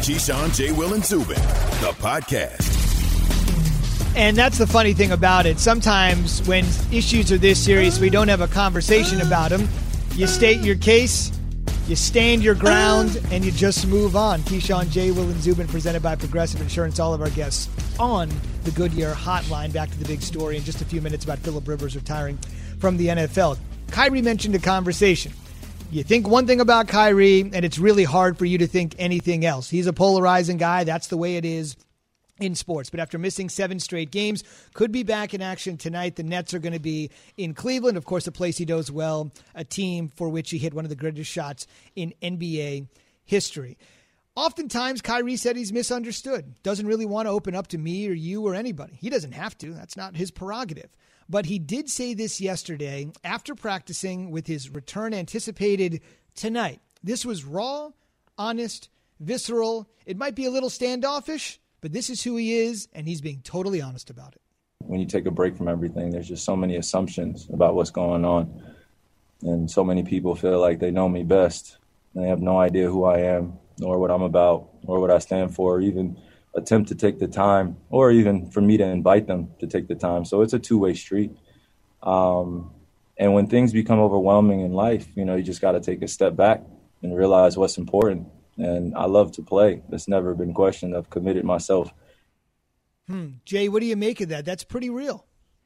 Keyshawn, J. Will, and Zubin, the podcast. And that's the funny thing about it. Sometimes when issues are this serious, we don't have a conversation about them. You state your case, you stand your ground, and you just move on. Keyshawn, J. Will, and Zubin, presented by Progressive Insurance. All of our guests on the Goodyear Hotline. Back to the big story in just a few minutes about Phillip Rivers retiring from the NFL. Kyrie mentioned a conversation. You think one thing about Kyrie, and it's really hard for you to think anything else. He's a polarizing guy. That's the way it is in sports. But after missing 7 straight games, could be back in action tonight. The Nets are going to be in Cleveland, of course, a place he knows well, a team for which he hit one of the greatest shots in NBA history. Oftentimes, Kyrie said he's misunderstood, doesn't really want to open up to me or you or anybody. He doesn't have to. That's not his prerogative. But he did say this yesterday after practicing with his return anticipated tonight. This was raw, honest, visceral. It might be a little standoffish, but this is who he is, and he's being totally honest about it. When you take a break from everything, there's just so many assumptions about what's going on. And so many people feel like they know me best. And they have no idea who I am, nor what I'm about, or what I stand for, or even attempt to take the time, or even for me to invite them to take the time. So it's a two-way street. And when things become overwhelming in life, you just got to take a step back and realize what's important. And I love to play. It's never been questioned. I've committed myself. Jay, what do you make of that? That's pretty real.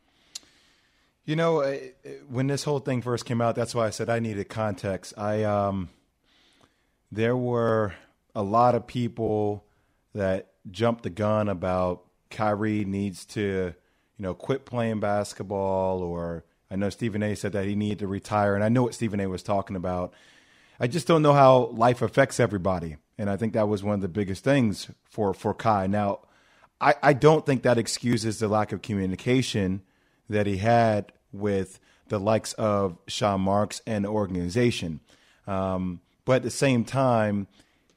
When this whole thing first came out, that's why I said I needed context. There were a lot of people that jumped the gun about Kyrie needs to, quit playing basketball, or I know Stephen A. said that he needed to retire, and I know what Stephen A. was talking about. I just don't know how life affects everybody, and I think that was one of the biggest things for Kai. Now, I don't think that excuses the lack of communication that he had with the likes of Sean Marks and the organization. But at the same time,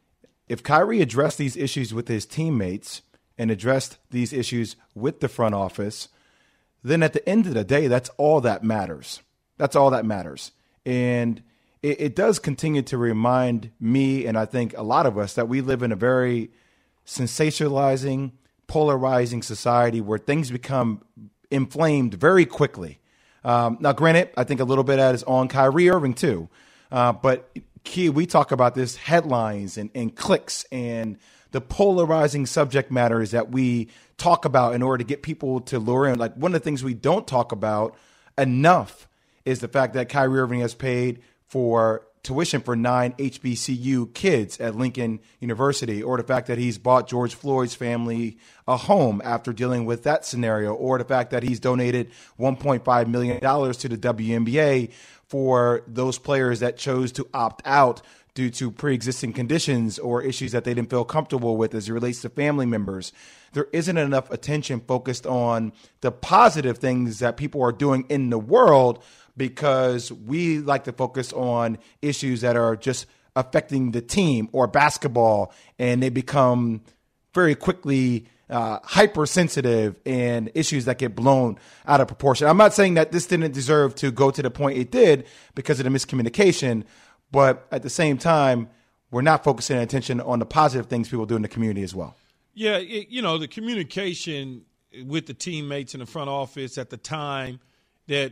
if Kyrie addressed these issues with his teammates and addressed these issues with the front office, then at the end of the day, that's all that matters. That's all that matters. And it does continue to remind me, and I think a lot of us, that we live in a very sensationalizing, polarizing society where things become inflamed very quickly. Now, granted, I think a little bit of that is on Kyrie Irving too. But Key, we talk about this headlines and clicks and the polarizing subject matters that we talk about in order to get people to lure in. Like, one of the things we don't talk about enough is the fact that Kyrie Irving has paid for tuition for 9 HBCU kids at Lincoln University, or the fact that he's bought George Floyd's family a home after dealing with that scenario, or the fact that he's donated $1.5 million to the WNBA for those players that chose to opt out due to pre-existing conditions or issues that they didn't feel comfortable with as it relates to family members. There isn't enough attention focused on the positive things that people are doing in the world, because we like to focus on issues that are just affecting the team or basketball, and they become very quickly hypersensitive and issues that get blown out of proportion. I'm not saying that this didn't deserve to go to the point it did because of the miscommunication, but at the same time, we're not focusing attention on the positive things people do in the community as well. Yeah, the communication with the teammates in the front office at the time that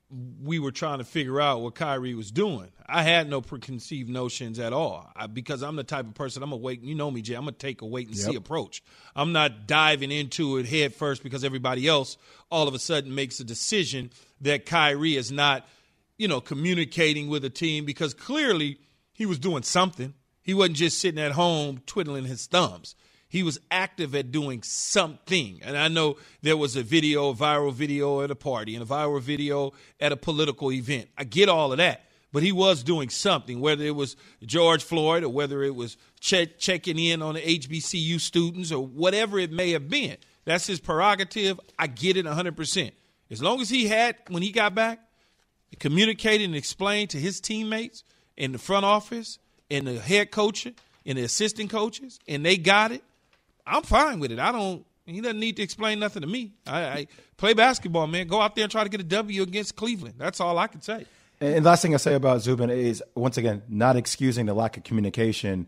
we were trying to figure out what Kyrie was doing, I had no preconceived notions at all, because I'm the type of person, I'm going to wait. You know me, Jay. I'm going to take a wait-and-see approach. I'm not diving into it head first because everybody else all of a sudden makes a decision that Kyrie is not, communicating with a team, because clearly he was doing something. He wasn't just sitting at home twiddling his thumbs. He was active at doing something. And I know there was a viral video at a party and a viral video at a political event. I get all of that. But he was doing something, whether it was George Floyd or whether it was checking in on the HBCU students or whatever it may have been. That's his prerogative. I get it 100%. As long as he had, when he got back, communicated and explained to his teammates in the front office and the head coach and the assistant coaches, and they got it, I'm fine with it. He doesn't need to explain nothing to me. I play basketball, man. Go out there and try to get a W against Cleveland. That's all I can say. And last thing I say about Zubin is, once again, not excusing the lack of communication.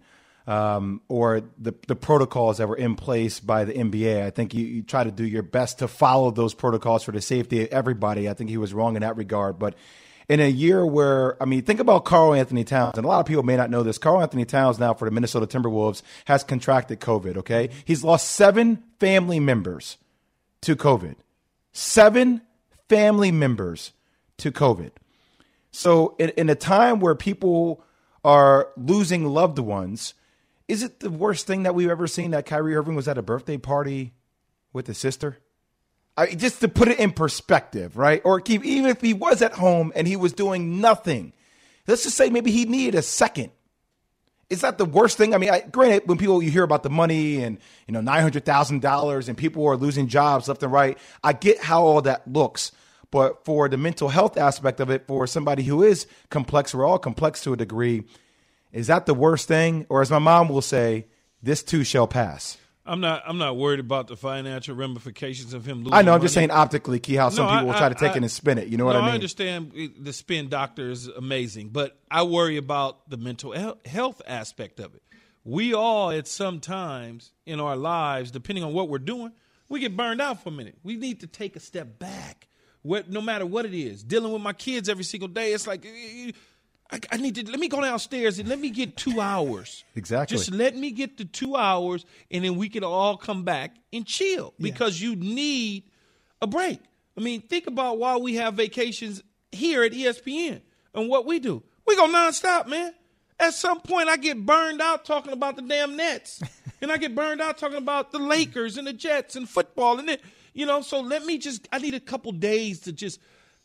or the protocols that were in place by the NBA. I think you try to do your best to follow those protocols for the safety of everybody. I think he was wrong in that regard. But in a year where, I mean, think about Karl-Anthony Towns, and a lot of people may not know this. Karl-Anthony Towns now for the Minnesota Timberwolves has contracted COVID, okay? He's lost 7 family members to COVID. 7 family members to COVID. So in a time where people are losing loved ones, is it the worst thing that we've ever seen that Kyrie Irving was at a birthday party with his sister? Just to put it in perspective, right? Or even if he was at home and he was doing nothing, let's just say maybe he needed a second. Is that the worst thing? I mean, granted, when you hear about the money and, $900,000 and people are losing jobs left and right, I get how all that looks. But for the mental health aspect of it, for somebody who is complex, we're all complex to a degree. Is that the worst thing? Or as my mom will say, this too shall pass. I'm not worried about the financial ramifications of him losing I know. I'm money. just saying optically, Key, how some people will try to take it and spin it. You know what I mean? I understand the spin doctor is amazing, but I worry about the mental health aspect of it. We all, at some times in our lives, depending on what we're doing, we get burned out for a minute. We need to take a step back, no matter what it is. Dealing with my kids every single day, it's like I need to let me go downstairs and let me get 2 hours. Exactly. Just let me get the 2 hours, and then we can all come back and chill because you need a break. I mean, think about why we have vacations here at ESPN and what we do. We go nonstop, man. At some point, I get burned out talking about the damn Nets, and I get burned out talking about the Lakers and the Jets and football, and so I need a couple days to just.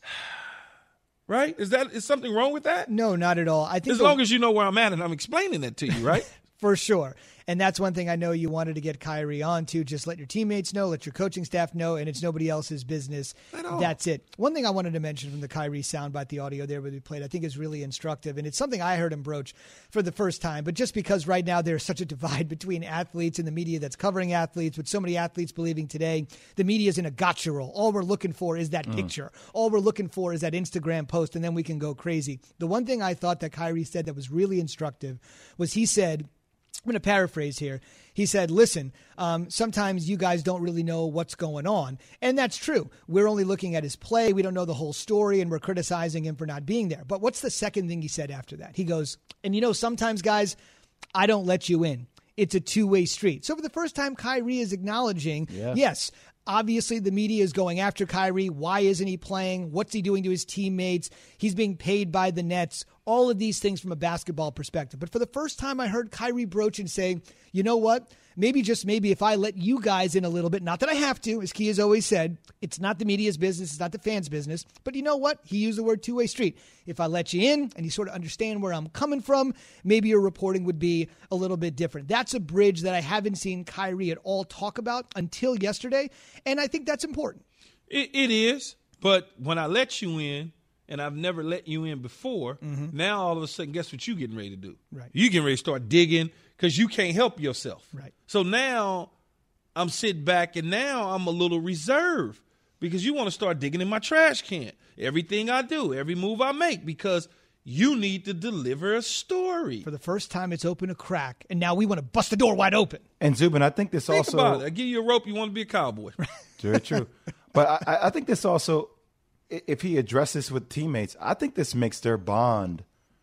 Right? Is something wrong with that? No, not at all. I think as long as you know where I'm at and I'm explaining that to you, right? For sure. And that's one thing I know you wanted to get Kyrie on to. Just let your teammates know, let your coaching staff know, and it's nobody else's business. That's it. One thing I wanted to mention from the Kyrie soundbite, the audio there where we played, I think is really instructive. And it's something I heard him broach for the first time. But just because right now there's such a divide between athletes and the media that's covering athletes, with so many athletes believing today the media is in a gotcha role. All we're looking for is that picture. All we're looking for is that Instagram post, and then we can go crazy. The one thing I thought that Kyrie said that was really instructive was he said, I'm going to paraphrase here. He said, listen, sometimes you guys don't really know what's going on. And that's true. We're only looking at his play. We don't know the whole story, and we're criticizing him for not being there. But what's the second thing he said after that? He goes, and sometimes, guys, I don't let you in. It's a two-way street. So for the first time, Kyrie is acknowledging, yes, obviously, the media is going after Kyrie. Why isn't he playing? What's he doing to his teammates? He's being paid by the Nets. All of these things from a basketball perspective. But for the first time, I heard Kyrie broach and say, you know what? Maybe, just maybe, if I let you guys in a little bit, not that I have to, as Key has always said, it's not the media's business, it's not the fans' business. But you know what? He used the word two-way street. If I let you in and you sort of understand where I'm coming from, maybe your reporting would be a little bit different. That's a bridge that I haven't seen Kyrie at all talk about until yesterday, and I think that's important. It is, but when I let you in, and I've never let you in before, now all of a sudden, guess what you're getting ready to do? Right. You're getting ready to start digging because you can't help yourself. Right. So now I'm sitting back, and now I'm a little reserved because you want to start digging in my trash can. Everything I do, every move I make, because you need to deliver a story. For the first time, it's open a crack, and now we want to bust the door wide open. And Zubin, I think this Think also. about it. I give you a rope, you want to be a cowboy. Very true. But I think this also, if he addresses with teammates, I think this makes their bond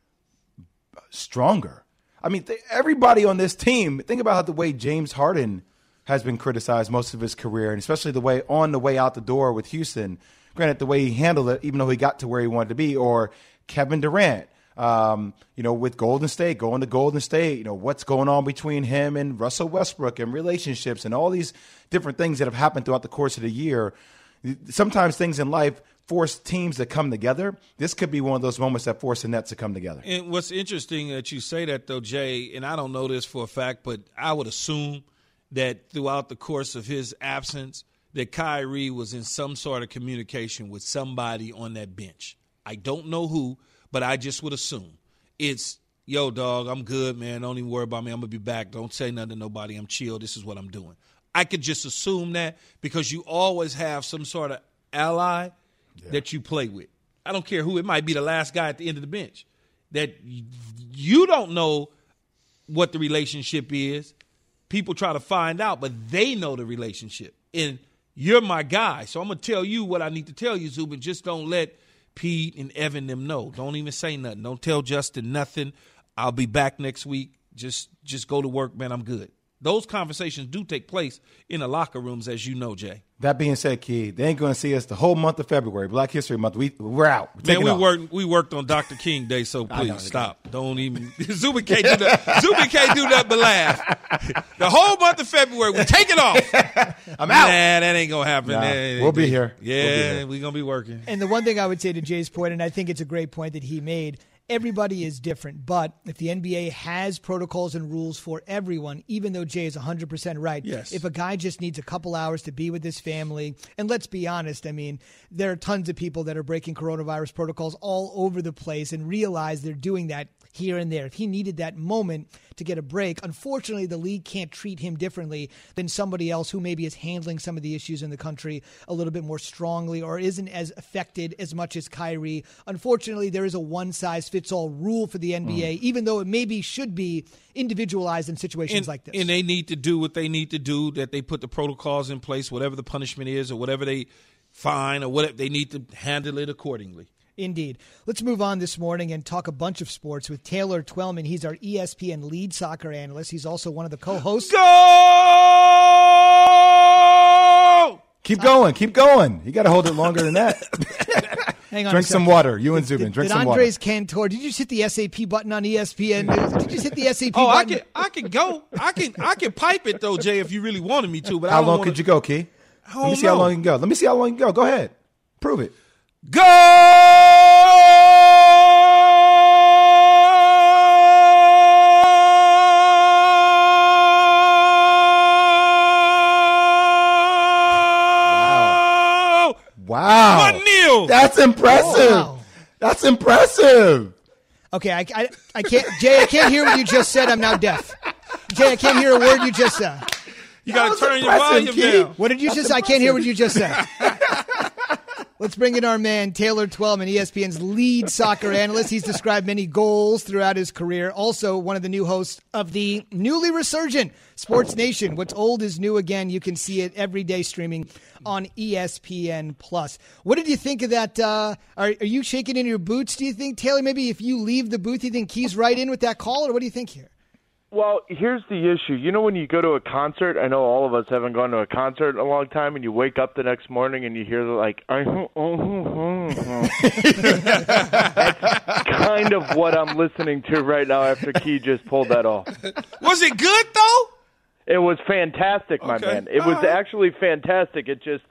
stronger. I mean, everybody on this team, think about the way James Harden has been criticized most of his career, and especially the way out the door with Houston. Granted, the way he handled it, even though he got to where he wanted to be, or Kevin Durant, with Golden State, going to Golden State, what's going on between him and Russell Westbrook and relationships and all these different things that have happened throughout the course of the year. Sometimes things in life force teams to come together. This could be one of those moments that force the Nets to come together. And what's interesting that you say that, though, Jay, and I don't know this for a fact, but I would assume that throughout the course of his absence, that Kyrie was in some sort of communication with somebody on that bench. I don't know who, but I just would assume. It's, yo, dog, I'm good, man. Don't even worry about me. I'm going to be back. Don't say nothing to nobody. I'm chill. This is what I'm doing. I could just assume that because you always have some sort of ally that you play with. I don't care who. It might be the last guy at the end of the bench that you don't know what the relationship is. People try to find out, but they know the relationship. And you're my guy, so I'm going to tell you what I need to tell you, Zubin. Just don't let Pete and Evan them know. Don't even say nothing. Don't tell Justin nothing. I'll be back next week. Just go to work, man. I'm good. Those conversations do take place in the locker rooms, as you know, Jay. That being said, Key, they ain't going to see us the whole month of February, Black History Month. We're out. We worked on Dr. King Day, so please stop. Don't even. Zubin can't do that. Zubin can't do nothing but laugh. The whole month of February, we take it off. I'm out. Nah, that ain't gonna happen. We'll be here. Yeah, we're gonna be working. And the one thing I would say to Jay's point, and I think it's a great point that he made, everybody is different, but if the NBA has protocols and rules for everyone, even though Jay is 100% right, yes. If a guy just needs a couple hours to be with his family, and let's be honest, I mean, there are tons of people that are breaking coronavirus protocols all over the place and realize they're doing that here and there. If he needed that moment to get a break, unfortunately, the league can't treat him differently than somebody else who maybe is handling some of the issues in the country a little bit more strongly or isn't as affected as much as Kyrie. Unfortunately, there is a one-size-fits-all rule for the NBA, even though it maybe should be individualized in situations like this. And they need to do what they need to do, that they put the protocols in place, whatever the punishment is or whatever they fine or whatever, they need to handle it accordingly. Indeed. Let's move on this morning and talk a bunch of sports with Taylor Twellman. He's our ESPN lead soccer analyst. He's also one of the co-hosts. Go! Keep going. Keep going. You got to hold it longer than that. Hang on. Drink some water. You and Zubin, drink some water. Andres Cantor, did you just hit the SAP button on ESPN? Did you just hit the SAP button? I can go. I can pipe it though, Jay, if you really wanted me to. But how long could you go, Key? Let me see how long you can go. Let me see how long you can go. Go ahead. Prove it. Go! Wow. 1-0. That's impressive. Wow. That's impressive. Okay, I can't, Jay, I can't hear what you just said. I'm now deaf. Jay, I can't hear a word you just said. You got to turn your volume down. What did you just say? I can't hear what you just said. Let's bring in our man, Taylor Twellman, ESPN's lead soccer analyst. He's described many goals throughout his career. Also, one of the new hosts of the newly resurgent Sports Nation. What's old is new again. You can see it every day streaming on ESPN+. What did you think of that? Are you shaking in your boots, do you think, Taylor? Maybe if you leave the booth, you think Key's right in with that call, or what do you think here? Well, here's the issue. You know, when you go to a concert, I know all of us haven't gone to a concert in a long time, and you wake up the next morning and you hear like, that's kind of what I'm listening to right now after Key just pulled that off. Was it good, though? It was fantastic, my man. It was actually fantastic. It just,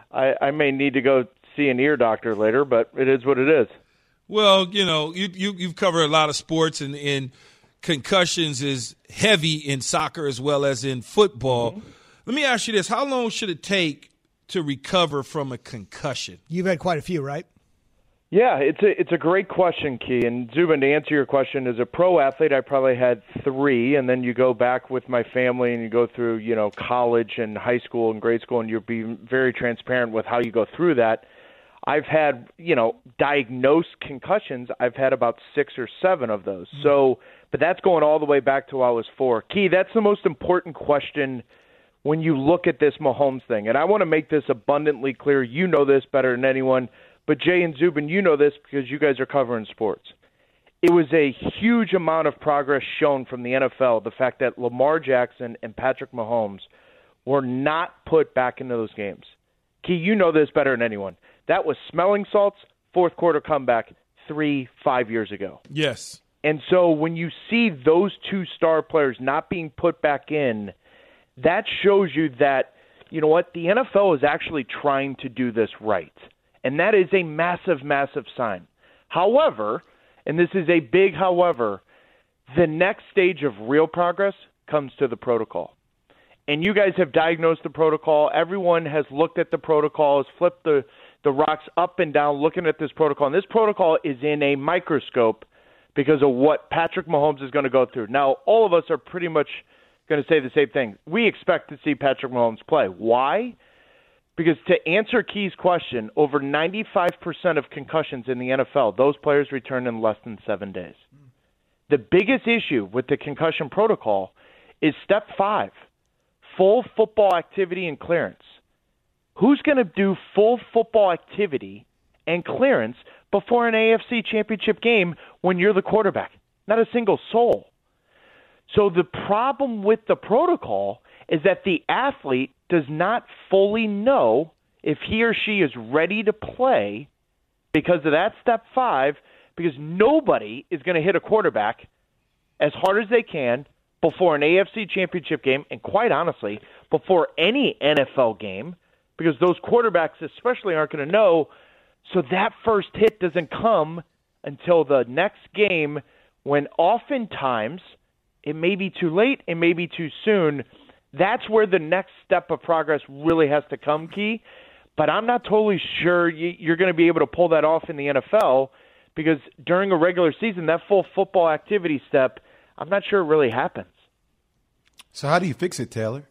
I may need to go see an ear doctor later, but it is what it is. Well, you know, you've covered a lot of sports, and concussions is heavy in soccer as well as in football. Mm-hmm. Let me ask you this. How long should it take to recover from a concussion? You've had quite a few, right? Yeah, it's a great question, Key. And Zubin, to answer your question, as a pro athlete, I probably had 3, and then you go back with my family and you go through, you know, college and high school and grade school, and you're being very transparent with how you go through that. I've had, you know, diagnosed concussions. I've had about 6 or 7 of those. Mm-hmm. So, but that's going all the way back to when I was 4. Key, that's the most important question when you look at this Mahomes thing. And I want to make this abundantly clear. You know this better than anyone. But Jay and Zubin, you know this because you guys are covering sports. It was a huge amount of progress shown from the NFL, the fact that Lamar Jackson and Patrick Mahomes were not put back into those games. Key, you know this better than anyone. That was smelling salts, fourth quarter comeback 3-5 years ago. Yes. And so when you see those 2 star players not being put back in, that shows you that, you know what, the NFL is actually trying to do this right. And that is a massive, massive sign. However, and this is a big however, the next stage of real progress comes to the protocol. And you guys have diagnosed the protocol. Everyone has looked at the protocol, has flipped the rocks up and down looking at this protocol. And this protocol is in a microscope because of what Patrick Mahomes is going to go through. Now, all of us are pretty much going to say the same thing. We expect to see Patrick Mahomes play. Why? Because to answer Key's question, over 95% of concussions in the NFL, those players return in less than 7 days. The biggest issue with the concussion protocol is step 5, full football activity and clearance. Who's going to do full football activity and clearance before an AFC championship game when you're the quarterback? Not a single soul. So the problem with the protocol is that the athlete does not fully know if he or she is ready to play because of that step 5, because nobody is going to hit a quarterback as hard as they can before an AFC championship game, and quite honestly, before any NFL game, because those quarterbacks especially aren't going to know. So that first hit doesn't come until the next game, when oftentimes it may be too late, it may be too soon. That's where the next step of progress really has to come, Key. But I'm not totally sure you're going to be able to pull that off in the NFL, because during a regular season, that full football activity step, I'm not sure it really happens. So how do you fix it, Taylor?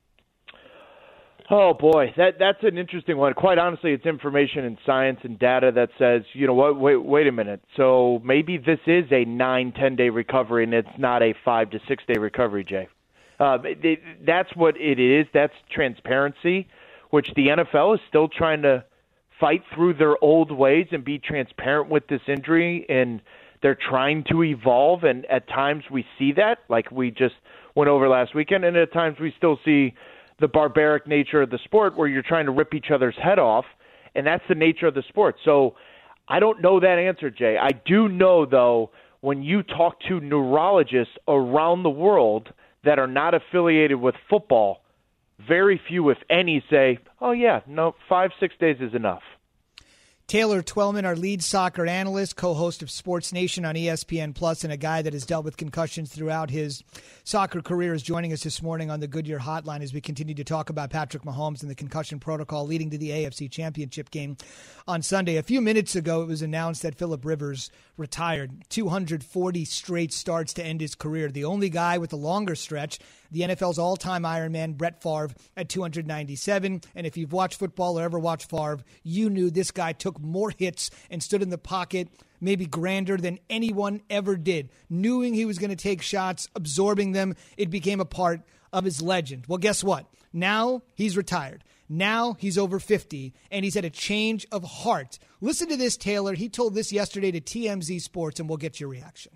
Oh, boy, that's an interesting one. Quite honestly, it's information and science and data that says, you know what, wait a minute. So maybe this is a 9-10-day recovery and it's not a 5 to 6 day recovery, Jay. That's what it is. That's transparency, which the NFL is still trying to fight through their old ways and be transparent with this injury, and they're trying to evolve, and at times we see that, like we just went over last weekend, and at times we still see the barbaric nature of the sport where you're trying to rip each other's head off, and that's the nature of the sport. So I don't know that answer, Jay. I do know, though, when you talk to neurologists around the world that are not affiliated with football, very few, if any, say, oh, yeah, no, 5-6 days is enough. Taylor Twellman, our lead soccer analyst, co-host of Sports Nation on ESPN+, and a guy that has dealt with concussions throughout his soccer career, is joining us this morning on the Goodyear Hotline as we continue to talk about Patrick Mahomes and the concussion protocol leading to the AFC Championship game on Sunday. A few minutes ago, it was announced that Phillip Rivers retired. 240 straight starts to end his career. The only guy with a longer stretch, the NFL's all-time Ironman, Brett Favre, at 297. And if you've watched football or ever watched Favre, you knew this guy took more hits and stood in the pocket maybe grander than anyone ever did. Knowing he was going to take shots, absorbing them, it became a part of his legend. Well, guess what? Now he's retired. Now he's over 50, and he's had a change of heart. Listen to this, Taylor. He told this yesterday to TMZ Sports, and we'll get your reaction.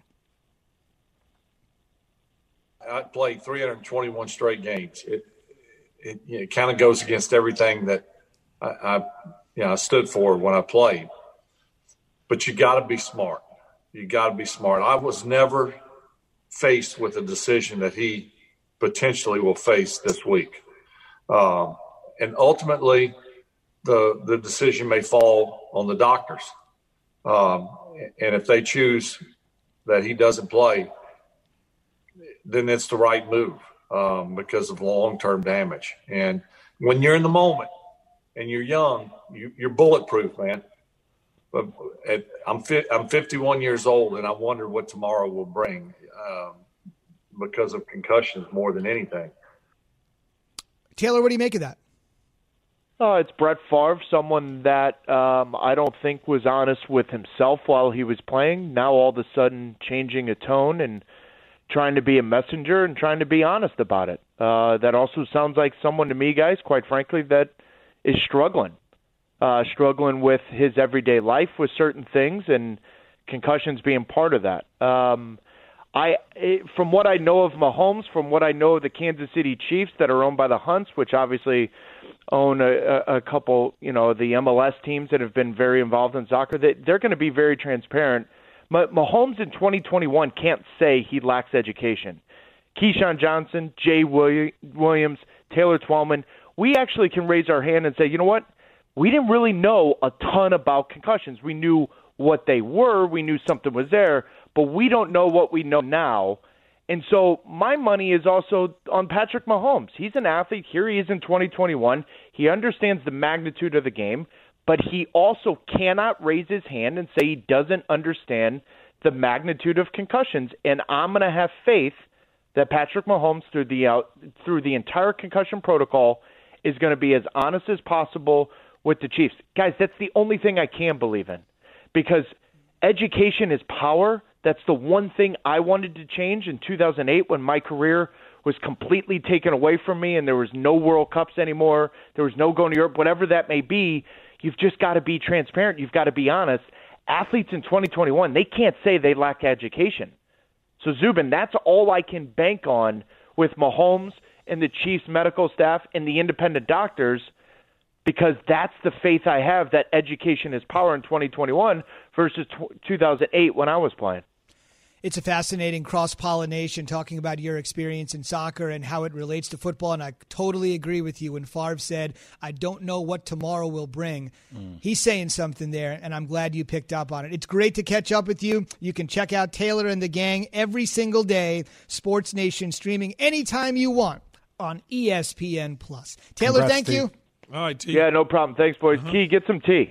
I played 321 straight games. It kind of goes against everything that I stood for when I played. But you got to be smart. You got to be smart. I was never faced with a decision that he potentially will face this week. And ultimately, the decision may fall on the doctors. And if they choose that he doesn't play, then it's the right move because of long-term damage. And when you're in the moment and you're young, you're bulletproof, man. But I'm 51 years old, and I wonder what tomorrow will bring because of concussions more than anything. Taylor, what do you make of that? It's Brett Favre, someone that I don't think was honest with himself while he was playing. Now all of a sudden changing a tone and trying to be a messenger and trying to be honest about it. That also sounds like someone to me, guys, quite frankly, that is struggling with his everyday life with certain things, and concussions being part of that. From what I know of Mahomes, from what I know of the Kansas City Chiefs that are owned by the Hunts, which obviously own a couple, the MLS teams that have been very involved in soccer, they're going to be very transparent. Mahomes in 2021 can't say he lacks education. Keyshawn Johnson, Jay Williams, Taylor Twellman, we actually can raise our hand and say, you know what? We didn't really know a ton about concussions. We knew what they were. We knew something was there, but we don't know what we know now. And so my money is also on Patrick Mahomes. He's an athlete. Here he is in 2021. He understands the magnitude of the game, but he also cannot raise his hand and say he doesn't understand the magnitude of concussions. And I'm going to have faith that Patrick Mahomes, through the entire concussion protocol, is going to be as honest as possible with the Chiefs. Guys, that's the only thing I can believe in, because education is power. That's the one thing I wanted to change in 2008 when my career was completely taken away from me and there was no World Cups anymore. There was no going to Europe, whatever that may be. You've just got to be transparent. You've got to be honest. Athletes in 2021, they can't say they lack education. So, Zubin, that's all I can bank on with Mahomes and the Chiefs medical staff and the independent doctors, because that's the faith I have that education is power in 2021 versus 2008 when I was playing. It's a fascinating cross-pollination talking about your experience in soccer and how it relates to football. And I totally agree with you when Favre said, I don't know what tomorrow will bring. He's saying something there, and I'm glad you picked up on it. It's great to catch up with you. You can check out Taylor and the Gang every single day. Sports Nation streaming anytime you want on ESPN+. Taylor, Congrats, thank Steve. you. All right, T. Yeah, no problem. Thanks, boys. Key, get some tea.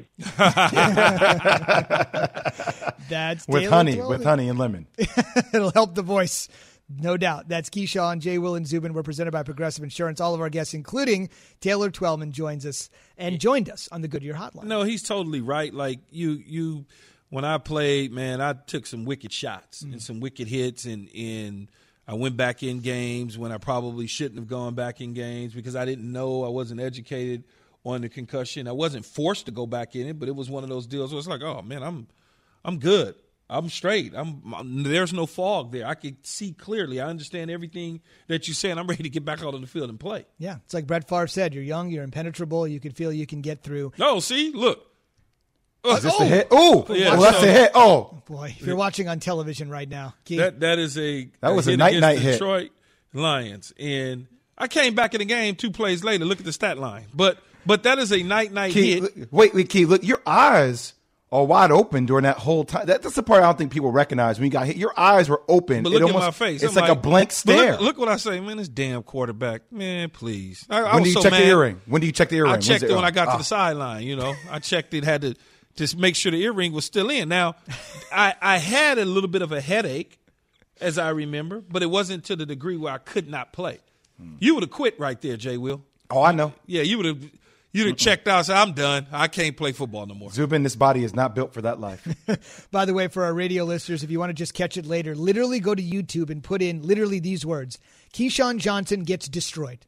That's With honey and lemon. It'll help the voice, no doubt. That's Keyshawn, J. Will, and Zubin. We're presented by Progressive Insurance. All of our guests, including Taylor Twellman, joined us on the Goodyear Hotline. No, he's totally right. Like you when I played, man, I took some wicked shots and some wicked hits, and I went back in games when I probably shouldn't have gone back in games because I didn't know, I wasn't educated on the concussion. I wasn't forced to go back in it, but it was one of those deals where it's like, oh man, I'm good. I'm straight. There's no fog there. I can see clearly. I understand everything that you're saying. I'm ready to get back out on the field and play. Yeah, it's like Brett Favre said, you're young, you're impenetrable, you can feel you can get through. No, see, look. Is this a hit? Oh, Yeah, well, that's a hit. Oh, Boy, if you're watching on television right now, that was a hit night hit. Detroit Lions, and I came back in the game 2 plays later. Look at the stat line, but that is a night Key, hit. Wait, Key, look, your eyes are wide open during that whole time. That's the part I don't think people recognize when you got hit. Your eyes were open. But look at my face. It's I'm like a blank stare. Look what I say, man. This damn quarterback, man. Please. When do you check the earring? When do you check the earring? I checked it when I got to the sideline. You know, I checked it. Had to just make sure the earring was still in. Now, I had a little bit of a headache, as I remember, but it wasn't to the degree where I could not play. You would have quit right there, Jay Will. Oh, I know. Yeah, you'd have checked out and said, I'm done. I can't play football no more. Zubin, this body is not built for that life. By the way, for our radio listeners, if you want to just catch it later, literally go to YouTube and put in literally these words. Keyshawn Johnson gets destroyed.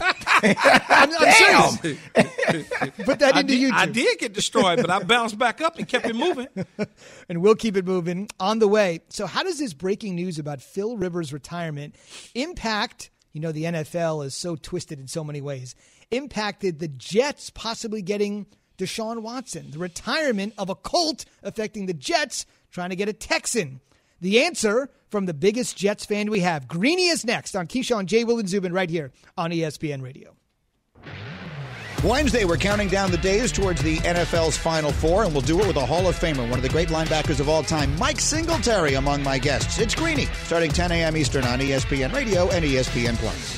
I'm serious. Put that into YouTube. I did get destroyed, but I bounced back up and kept it moving. And we'll keep it moving on the way. So how does this breaking news about Phil Rivers' retirement impact, the NFL is so twisted in so many ways, impacted the Jets possibly getting Deshaun Watson, the retirement of a Colt affecting the Jets trying to get a Texan? The answer from the biggest Jets fan we have. Greeny is next on Keyshawn, J. Will, and Zubin right here on ESPN Radio. Wednesday, we're counting down the days towards the NFL's Final Four, and we'll do it with a Hall of Famer, one of the great linebackers of all time, Mike Singletary, among my guests. It's Greeny, starting 10 a.m. Eastern on ESPN Radio and ESPN+.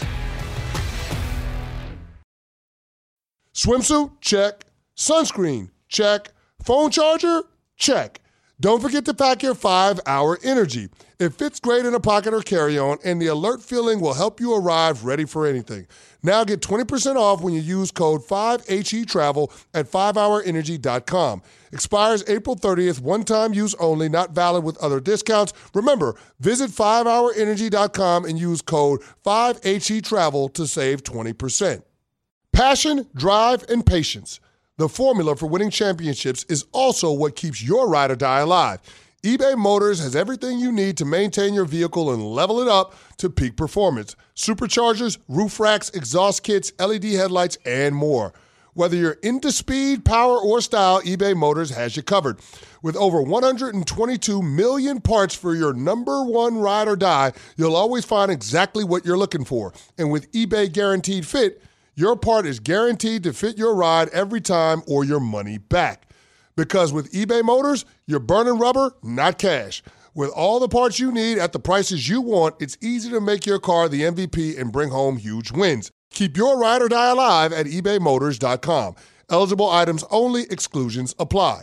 Swimsuit? Check. Sunscreen? Check. Phone charger? Check. Don't forget to pack your 5-Hour Energy. It fits great in a pocket or carry-on, and the alert feeling will help you arrive ready for anything. Now get 20% off when you use code 5HETRAVEL at 5hourenergy.com. Expires April 30th, one-time use only, not valid with other discounts. Remember, visit 5hourenergy.com and use code 5HETRAVEL to save 20%. Passion, drive, and patience. The formula for winning championships is also what keeps your ride or die alive. eBay Motors has everything you need to maintain your vehicle and level it up to peak performance. Superchargers, roof racks, exhaust kits, LED headlights, and more. Whether you're into speed, power, or style, eBay Motors has you covered. With over 122 million parts for your number one ride or die, you'll always find exactly what you're looking for. And with eBay Guaranteed Fit, your part is guaranteed to fit your ride every time or your money back. Because with eBay Motors, you're burning rubber, not cash. With all the parts you need at the prices you want, it's easy to make your car the MVP and bring home huge wins. Keep your ride or die alive at ebaymotors.com. Eligible items only. Exclusions apply.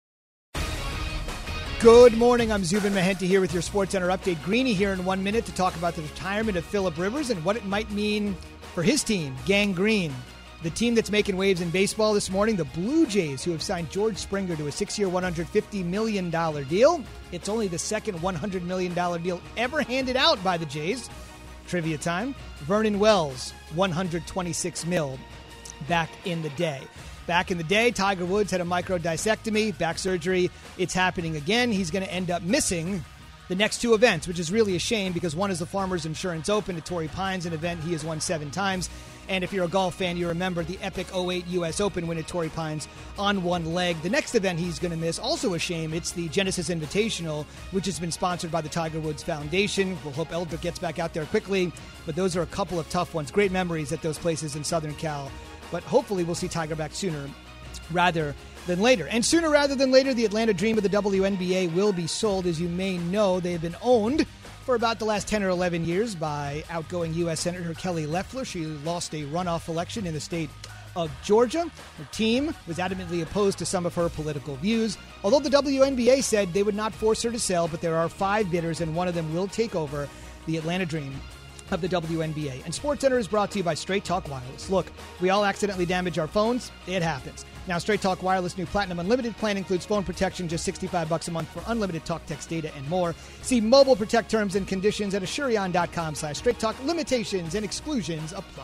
Good morning. I'm Zubin Mehenti here with your SportsCenter update. Greeny here in 1 minute to talk about the retirement of Phillip Rivers and what it might mean for his team, Gang Green. The team that's making waves in baseball this morning, the Blue Jays, who have signed George Springer to a 6-year, $150 million deal. It's only the second $100 million deal ever handed out by the Jays. Trivia time. Vernon Wells, $126 million back in the day. Back in the day, Tiger Woods had a microdiscectomy, back surgery. It's happening again. He's going to end up missing the next two events, which is really a shame because one is the Farmers Insurance Open at Torrey Pines, an event he has won 7 times. And if you're a golf fan, you remember the epic 08 U.S. Open win at Torrey Pines on one leg. The next event he's going to miss, also a shame, it's the Genesis Invitational, which has been sponsored by the Tiger Woods Foundation. We'll hope Eldrick gets back out there quickly, but those are a couple of tough ones. Great memories at those places in Southern Cal. But hopefully we'll see Tiger back sooner rather than later. And sooner rather than later, the Atlanta Dream of the WNBA will be sold. As you may know, they have been owned for about the last 10 or 11 years by outgoing U.S. Senator Kelly Loeffler. She lost a runoff election in the state of Georgia. Her team was adamantly opposed to some of her political views, although the WNBA said they would not force her to sell, but there are 5 bidders, and one of them will take over the Atlanta Dream of the WNBA. And SportsCenter is brought to you by Straight Talk Wireless. Look, we all accidentally damage our phones. It happens. Now, Straight Talk Wireless new Platinum Unlimited plan includes phone protection, just $65 a month for unlimited talk, text, data, and more. See Mobile Protect terms and conditions at Asurion.com/Straight Talk. Limitations and exclusions apply.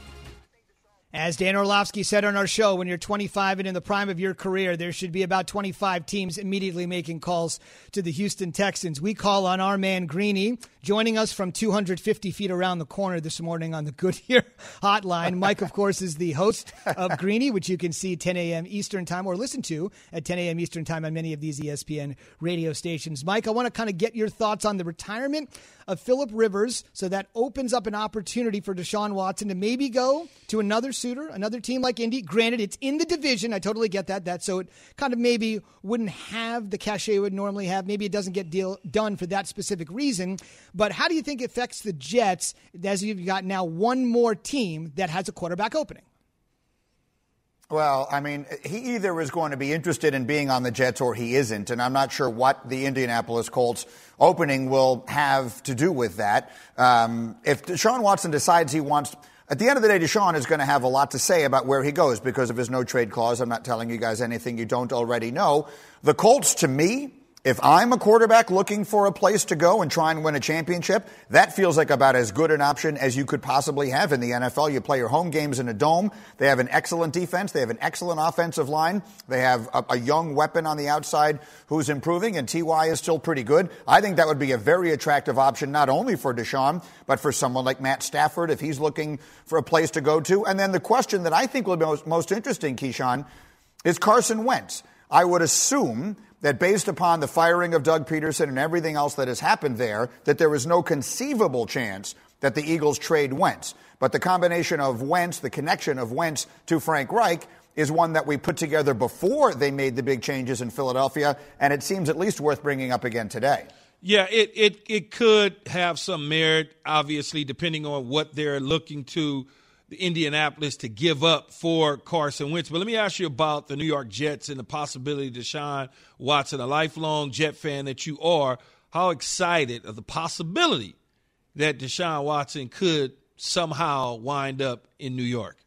As Dan Orlovsky said on our show, when you're 25 and in the prime of your career, there should be about 25 teams immediately making calls to the Houston Texans. We call on our man Greeny, joining us from 250 feet around the corner this morning on the Goodyear hotline. Mike, of course, is the host of Greeny, which you can see 10 a.m. Eastern time or listen to at 10 a.m. Eastern time on many of these ESPN radio stations. Mike, I want to kind of get your thoughts on the retirement of Phillip Rivers, so that opens up an opportunity for Deshaun Watson to maybe go to another suitor, another team like Indy. Granted, it's in the division. I totally get that. So it kind of maybe wouldn't have the cachet it would normally have. Maybe it doesn't get done for that specific reason. But how do you think it affects the Jets as you've got now one more team that has a quarterback opening? Well, I mean, he either is going to be interested in being on the Jets or he isn't, and I'm not sure what the Indianapolis Colts opening will have to do with that. If Deshaun Watson decides he wants... At the end of the day, Deshaun is going to have a lot to say about where he goes because of his no-trade clause. I'm not telling you guys anything you don't already know. The Colts, to me, if I'm a quarterback looking for a place to go and try and win a championship, that feels like about as good an option as you could possibly have in the NFL. You play your home games in a dome. They have an excellent defense. They have an excellent offensive line. They have a young weapon on the outside who's improving, and T.Y. is still pretty good. I think that would be a very attractive option, not only for Deshaun, but for someone like Matt Stafford if he's looking for a place to go to. And then the question that I think will be most interesting, Keyshawn, is Carson Wentz. I would assume that based upon the firing of Doug Peterson and everything else that has happened there, that there is no conceivable chance that the Eagles trade Wentz. But the combination of Wentz, the connection of Wentz to Frank Reich, is one that we put together before they made the big changes in Philadelphia, and it seems at least worth bringing up again today. Yeah, it could have some merit, obviously, depending on what they're looking to the Indianapolis to give up for Carson Wentz. But let me ask you about the New York Jets and the possibility of Deshaun Watson, a lifelong Jet fan that you are. How excited of the possibility that Deshaun Watson could somehow wind up in New York?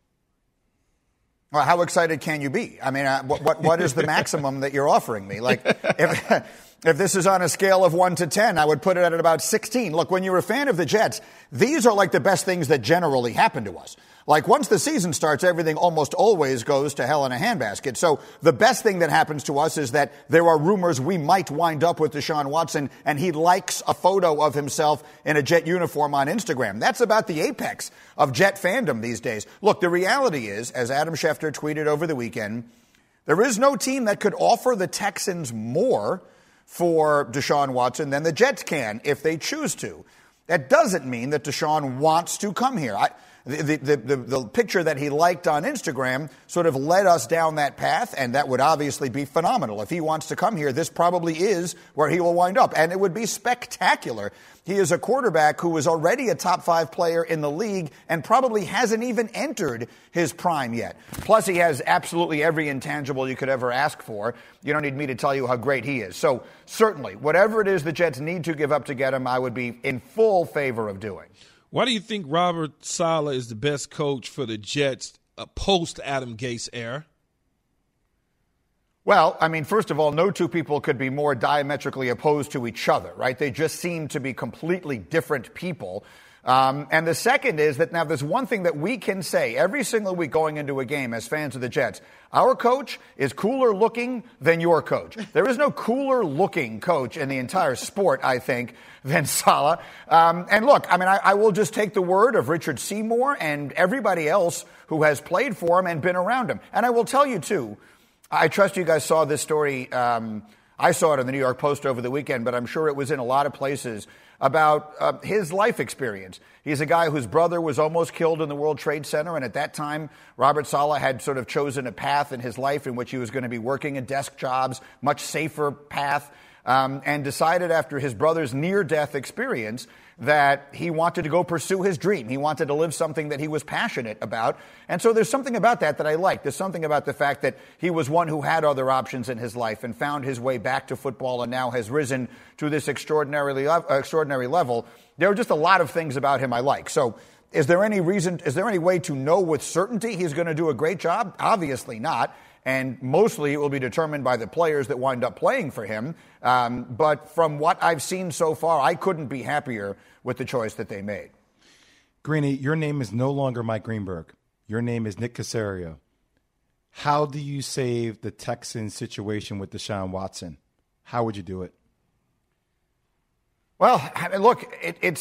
Well, how excited can you be? I mean, what is the maximum that you're offering me? Like, if this is on a scale of 1 to 10, I would put it at about 16. Look, when you're a fan of the Jets, these are like the best things that generally happen to us. Like, once the season starts, everything almost always goes to hell in a handbasket. So the best thing that happens to us is that there are rumors we might wind up with Deshaun Watson, and he likes a photo of himself in a Jet uniform on Instagram. That's about the apex of Jet fandom these days. Look, the reality is, as Adam Schefter tweeted over the weekend, there is no team that could offer the Texans more for Deshaun Watson than the Jets can if they choose to. That doesn't mean that Deshaun wants to come here. The picture that he liked on Instagram sort of led us down that path, and that would obviously be phenomenal. If he wants to come here, this probably is where he will wind up, and it would be spectacular. He is a quarterback who is already a top 5 player in the league and probably hasn't even entered his prime yet. Plus, he has absolutely every intangible you could ever ask for. You don't need me to tell you how great he is. So certainly, whatever it is the Jets need to give up to get him, I would be in full favor of doing. Why do you think Robert Saleh is the best coach for the Jets post Adam Gase era? Well, I mean, first of all, no two people could be more diametrically opposed to each other, right? They just seem to be completely different people. And the second is that now there's one thing that we can say every single week going into a game as fans of the Jets. Our coach is cooler looking than your coach. There is no cooler looking coach in the entire sport, I think, than Saleh. And look, I mean, I will just take the word of Richard Seymour and everybody else who has played for him and been around him. And I will tell you, too, I trust you guys saw this story. I saw it in the New York Post over the weekend, but I'm sure it was in a lot of places about his life experience. He's a guy whose brother was almost killed in the World Trade Center, and at that time, Robert Saleh had sort of chosen a path in his life in which he was going to be working in desk jobs, much safer path, and decided after his brother's near-death experience that he wanted to go pursue his dream. He wanted to live something that he was passionate about. And so there's something about that I like. There's something about the fact that he was one who had other options in his life and found his way back to football and now has risen to this extraordinary level. There are just a lot of things about him I like. So is there any way to know with certainty he's going to do a great job? Obviously not. And mostly it will be determined by the players that wind up playing for him. But from what I've seen so far, I couldn't be happier with the choice that they made. Greeny, your name is no longer Mike Greenberg. Your name is Nick Caserio. How do you save the Texans situation with Deshaun Watson? How would you do it? Well, look,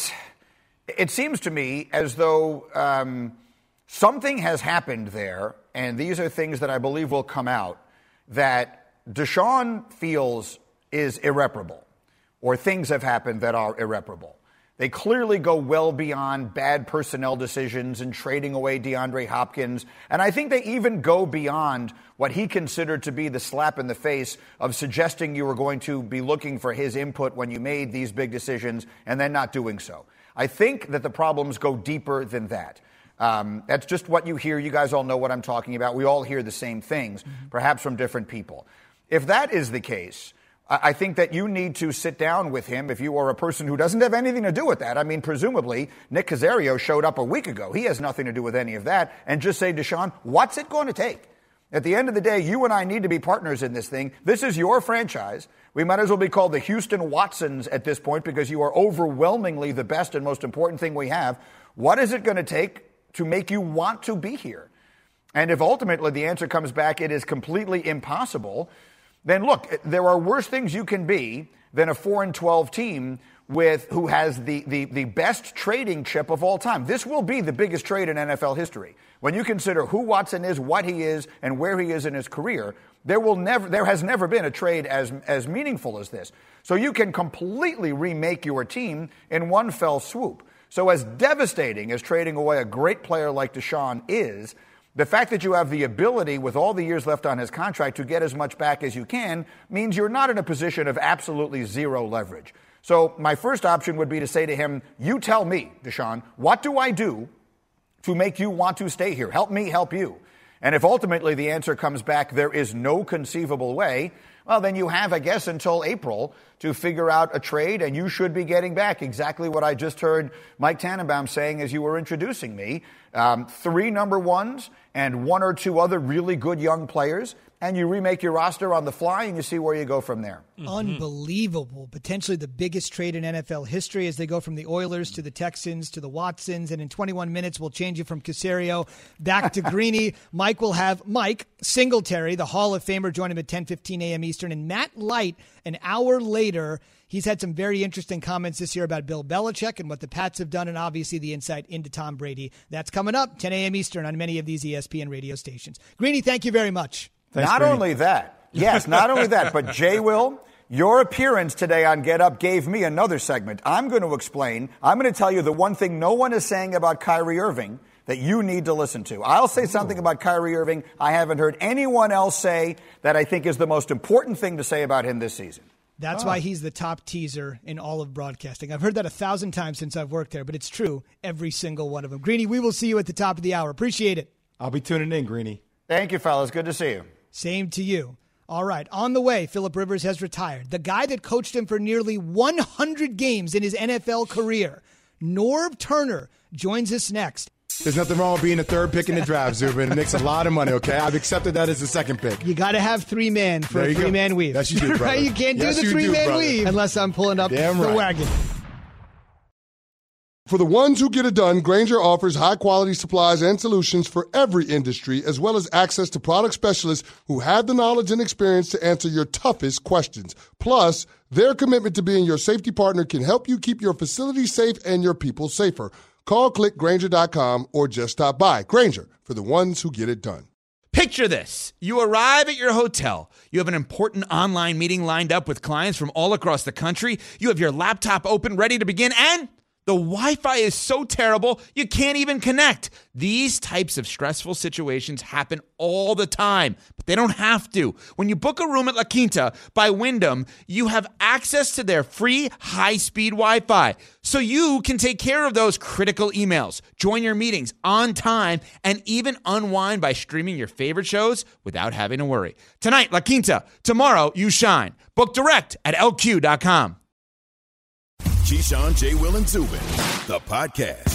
it seems to me as though something has happened there, and these are things that I believe will come out, that Deshaun feels is irreparable, or things have happened that are irreparable. They clearly go well beyond bad personnel decisions and trading away DeAndre Hopkins. And I think they even go beyond what he considered to be the slap in the face of suggesting you were going to be looking for his input when you made these big decisions and then not doing so. I think that the problems go deeper than that. That's just what you hear. You guys all know what I'm talking about. We all hear the same things, perhaps from different people. If that is the case, I think that you need to sit down with him if you are a person who doesn't have anything to do with that. I mean, presumably, Nick Caserio showed up a week ago. He has nothing to do with any of that. And just say, Deshaun, what's it going to take? At the end of the day, you and I need to be partners in this thing. This is your franchise. We might as well be called the Houston Watsons at this point because you are overwhelmingly the best and most important thing we have. What is it going to take to make you want to be here? And if ultimately the answer comes back, it is completely impossible, then look, there are worse things you can be than a 4-12 team who has the best trading chip of all time. This will be the biggest trade in NFL history. When you consider who Watson is, what he is, and where he is in his career, there has never been a trade as meaningful as this. So you can completely remake your team in one fell swoop. So as devastating as trading away a great player like Deshaun is, the fact that you have the ability, with all the years left on his contract, to get as much back as you can means you're not in a position of absolutely zero leverage. So my first option would be to say to him, you tell me, Deshaun, what do I do to make you want to stay here? Help me help you. And if ultimately the answer comes back, there is no conceivable way, well, then you have, I guess, until April to figure out a trade, and you should be getting back exactly what I just heard Mike Tannenbaum saying as you were introducing me. 3 number ones and 1 or 2 other really good young players, and you remake your roster on the fly, and you see where you go from there. Unbelievable. Potentially the biggest trade in NFL history as they go from the Oilers to the Texans to the Watsons, and in 21 minutes we'll change you from Caserio back to Greeny. Mike will have Mike Singletary, the Hall of Famer, join him at 10:15 a.m. Eastern, and Matt Light an hour later. He's had some very interesting comments this year about Bill Belichick and what the Pats have done, and obviously the insight into Tom Brady. That's coming up 10 a.m. Eastern on many of these ESPN radio stations. Greeny, thank you very much. Thanks, not Greeny. Only that, yes, not only that, but Jay Will, your appearance today on Get Up gave me another segment. I'm going to explain. I'm going to tell you the one thing no one is saying about Kyrie Irving that you need to listen to. I'll say something about Kyrie Irving I haven't heard anyone else say that I think is the most important thing to say about him this season. That's why he's the top teaser in all of broadcasting. I've heard that 1,000 times since I've worked there, but it's true, every single one of them. Greeny, we will see you at the top of the hour. Appreciate it. I'll be tuning in, Greeny. Thank you, fellas. Good to see you. Same to you. All right, on the way, Phillip Rivers has retired. The guy that coached him for nearly 100 games in his NFL career, Norv Turner, joins us next. There's nothing wrong with being the third pick in the draft, Zubin. It makes a lot of money, okay? I've accepted that as the second pick. You got to have 3 men for a 3-man weave. Yes, you do, brother. Right? You can't do the 3-man weave unless I'm pulling up the wagon. For the ones who get it done, Grainger offers high-quality supplies and solutions for every industry, as well as access to product specialists who have the knowledge and experience to answer your toughest questions. Plus, their commitment to being your safety partner can help you keep your facility safe and your people safer. Call, click Grainger.com, or just stop by. Grainger, for the ones who get it done. Picture this. You arrive at your hotel. You have an important online meeting lined up with clients from all across the country. You have your laptop open, ready to begin, and the Wi-Fi is so terrible, you can't even connect. These types of stressful situations happen all the time, but they don't have to. When you book a room at La Quinta by Wyndham, you have access to their free high-speed Wi-Fi, so you can take care of those critical emails, join your meetings on time, and even unwind by streaming your favorite shows without having to worry. Tonight, La Quinta. Tomorrow, you shine. Book direct at LQ.com. Keyshawn, J. Will, and Zubin, the podcast.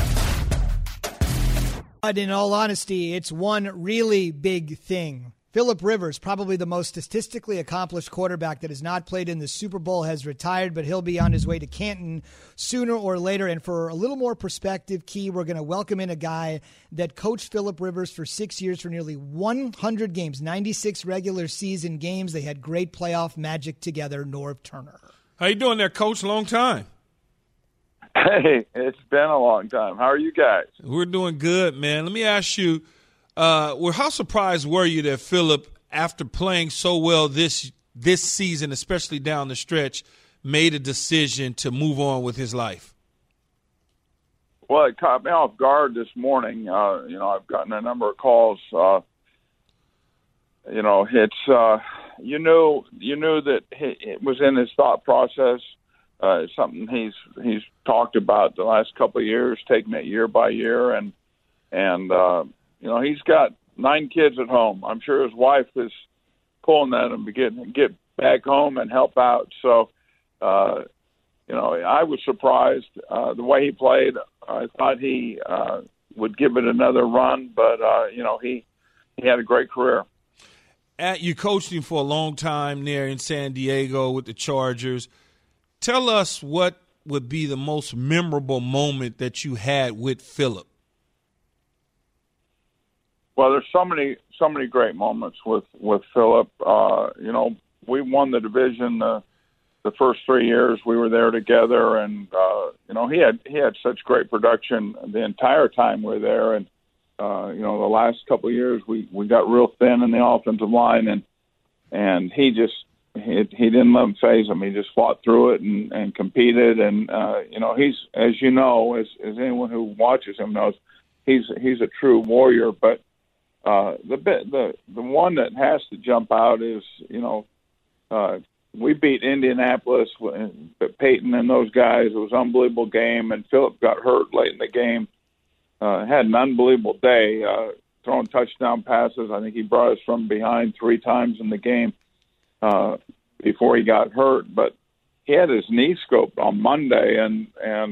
But in all honesty, it's one really big thing. Phillip Rivers, probably the most statistically accomplished quarterback that has not played in the Super Bowl, has retired, but he'll be on his way to Canton sooner or later. And for a little more perspective, Key, we're going to welcome in a guy that coached Phillip Rivers for 6 years for nearly 100 games, 96 regular season games. They had great playoff magic together, Norv Turner. How you doing there, Coach? Long time. Hey, it's been a long time. How are you guys? We're doing good, man. Let me ask you, how surprised were you that Phillip, after playing so well this season, especially down the stretch, made a decision to move on with his life? Well, it caught me off guard this morning. I've gotten a number of calls. It's you knew that it was in his thought process. Something he's talked about the last couple of years, taking it year by year, and he's got 9 kids at home. I'm sure his wife is pulling at him to get back home and help out. So, I was surprised the way he played. I thought he would give it another run, but he had a great career. You coached him for a long time there in San Diego with the Chargers. Tell us what would be the most memorable moment that you had with Phillip. Well, there's so many great moments with Phillip. We won the division the first 3 years we were there together, and he had such great production the entire time we were there. And the last couple of years we got real thin in the offensive line, and he didn't let him phase him. He just fought through it and competed. And he's, as anyone who watches him knows, he's a true warrior. But the one that has to jump out is we beat Indianapolis, Peyton and those guys. It was an unbelievable game, and Phillip got hurt late in the game. Had an unbelievable day, throwing touchdown passes. I think he brought us from behind 3 times in the game before he got hurt. But he had his knee scoped on Monday and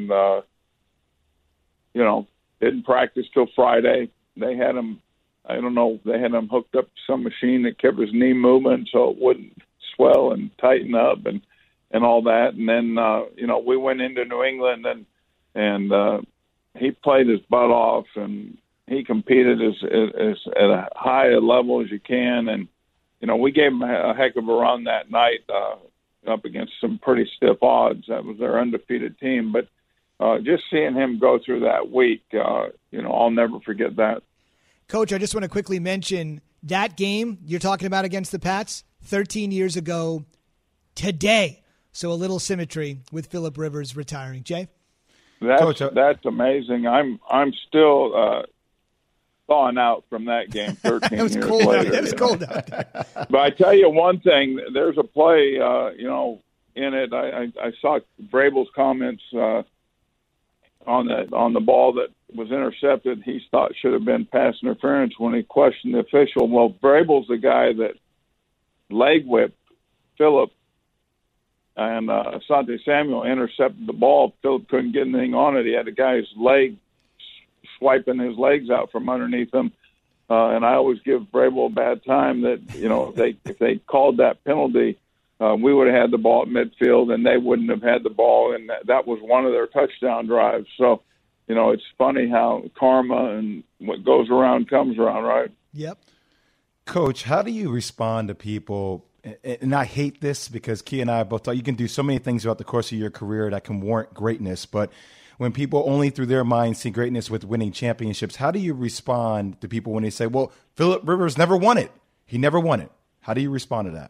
didn't practice till Friday. They had him, they had him hooked up to some machine that kept his knee moving so it wouldn't swell and tighten up and all that. And then, we went into New England and he played his butt off, and he competed as at a high a level as you can. And, we gave him a heck of a run that night up against some pretty stiff odds. That was their undefeated team. But just seeing him go through that week, I'll never forget that. Coach, I just want to quickly mention that game you're talking about against the Pats 13 years ago today. So a little symmetry with Phillip Rivers retiring. Jay? That's amazing. I'm still thawing out from that game 13 years later. It was cold out. But I tell you one thing, there's a play, in it. I saw Vrabel's comments on the ball that was intercepted. He thought should have been pass interference when he questioned the official. Well, Vrabel's the guy that leg whipped Phillip, and Asante Samuel intercepted the ball. Phillip couldn't get anything on it. He had the guy's leg swiping his legs out from underneath him. And I always give Vrabel a bad time that, if they called that penalty, we would have had the ball at midfield and they wouldn't have had the ball. And that was one of their touchdown drives. So, it's funny how karma and what goes around comes around, right? Yep. Coach, how do you respond to people? And I hate this because Key and I both thought you can do so many things throughout the course of your career that can warrant greatness. But when people only through their minds see greatness with winning championships, how do you respond to people when they say, well, Phillip Rivers never won it? He never won it. How do you respond to that?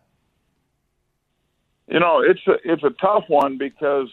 It's a tough one because,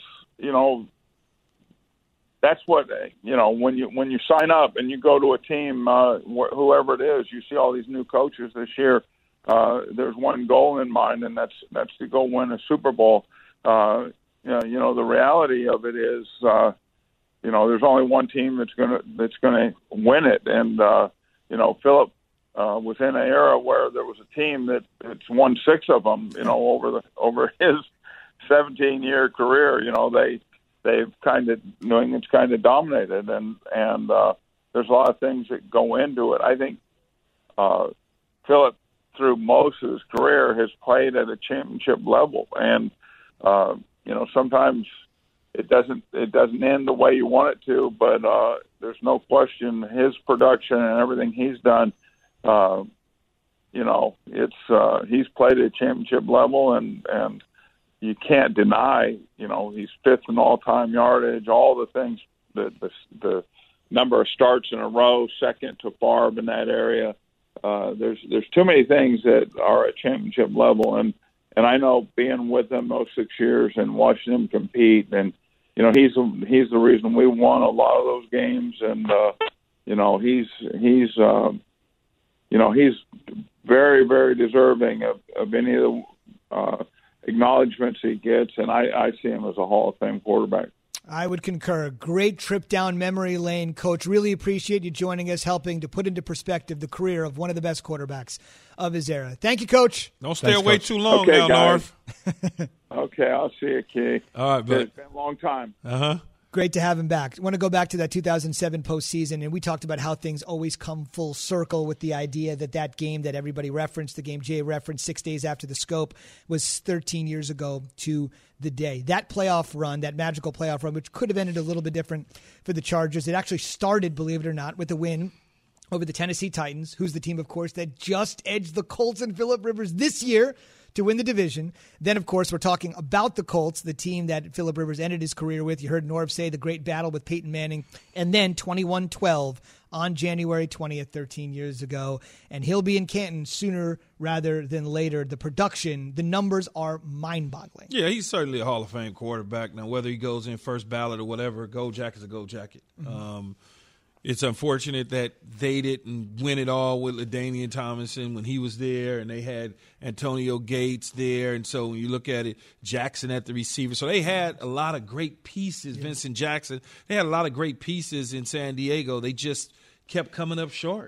that's what, when you sign up and you go to a team, whoever it is, you see all these new coaches this year. There's one goal in mind, and that's to go win a Super Bowl. The reality of it is, there's only one team that's gonna win it, and Phillip was in an era where there was a team that's won 6 of them. Over his 17-year career, they've kind of New England's kind of dominated, and there's a lot of things that go into it. I think Phillip, through most of his career, has played at a championship level, and sometimes it doesn't end the way you want it to, but there's no question his production and everything he's done. He's played at a championship level, and you can't deny, he's 5th in all-time yardage, all the things, the number of starts in a row, second to Favre in that area. There's too many things that are at championship level, and I know being with him those 6 years and watching him compete, and he's the reason we won a lot of those games, and he's very, very deserving of any of the acknowledgments he gets, and I see him as a Hall of Fame quarterback. I would concur. Great trip down memory lane, Coach. Really appreciate you joining us, helping to put into perspective the career of one of the best quarterbacks of his era. Thank you, Coach. Don't stay away too long now, North. Okay, I'll see you, Key. All right, but it's been a long time. Great to have him back. I want to go back to that 2007 postseason, and we talked about how things always come full circle with the idea that game that everybody referenced, the game Jay referenced 6 days after the scope, was 13 years ago to the day. That playoff run, that magical playoff run, which could have ended a little bit different for the Chargers, it actually started, believe it or not, with a win over the Tennessee Titans, who's the team, of course, that just edged the Colts and Phillip Rivers this year to win the division. Then, of course, we're talking about the Colts, the team that Phillip Rivers ended his career with. You heard Norv say the great battle with Peyton Manning. And then 21-12 on January 20th, 13 years ago. And he'll be in Canton sooner rather than later. The production, the numbers are mind-boggling. Yeah, he's certainly a Hall of Fame quarterback. Now, whether he goes in first ballot or whatever, Gold Jacket's a Gold Jacket. Mm-hmm. It's unfortunate that they didn't win it all with LaDainian Tomlinson when he was there, and they had Antonio Gates there. And so when you look at it, Jackson at the receiver. So they had a lot of great pieces, yeah. Vincent Jackson. They had a lot of great pieces in San Diego. They just kept coming up short.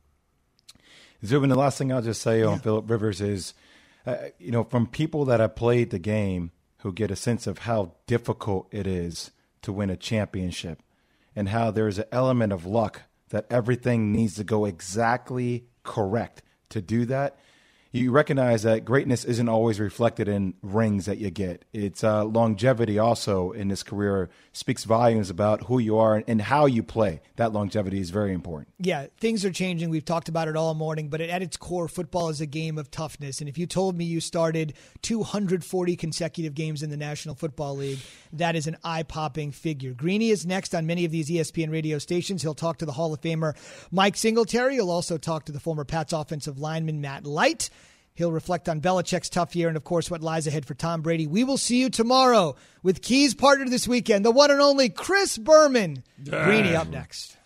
Zubin, the last thing I'll just say on Phillip Rivers is, from people that have played the game who get a sense of how difficult it is to win a championship, and how there's an element of luck that everything needs to go exactly correct to do that. You recognize that greatness isn't always reflected in rings that you get. It's longevity also in this career speaks volumes about who you are and how you play. That longevity is very important. Yeah, things are changing. We've talked about it all morning, but at its core, football is a game of toughness. And if you told me you started 240 consecutive games in the National Football League, that is an eye-popping figure. Greeny is next on many of these ESPN radio stations. He'll talk to the Hall of Famer Mike Singletary. He'll also talk to the former Pats offensive lineman Matt Light. He'll reflect on Belichick's tough year and, of course, what lies ahead for Tom Brady. We will see you tomorrow with Key's partner this weekend, the one and only Chris Berman. Greeny up next.